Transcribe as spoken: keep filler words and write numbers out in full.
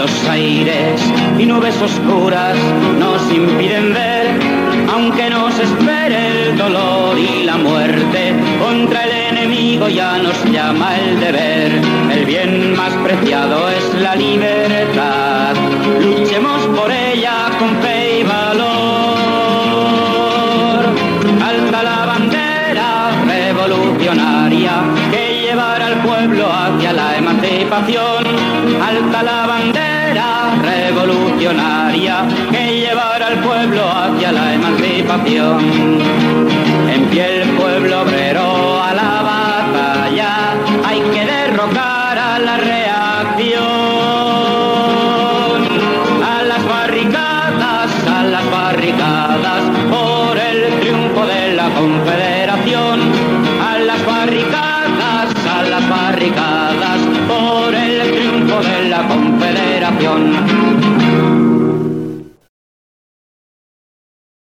los aires y nubes oscuras nos impiden ver, aunque nos espere el dolor y la muerte, contra el enemigo ya nos llama el deber. El bien más preciado es la libertad, luchemos por ella con fe y valor. Alza la bandera revolucionaria que llevará al pueblo hacia la emancipación. Alza la bandera revolucionaria que llevará al pueblo hacia la emancipación. En pie el pueblo obrero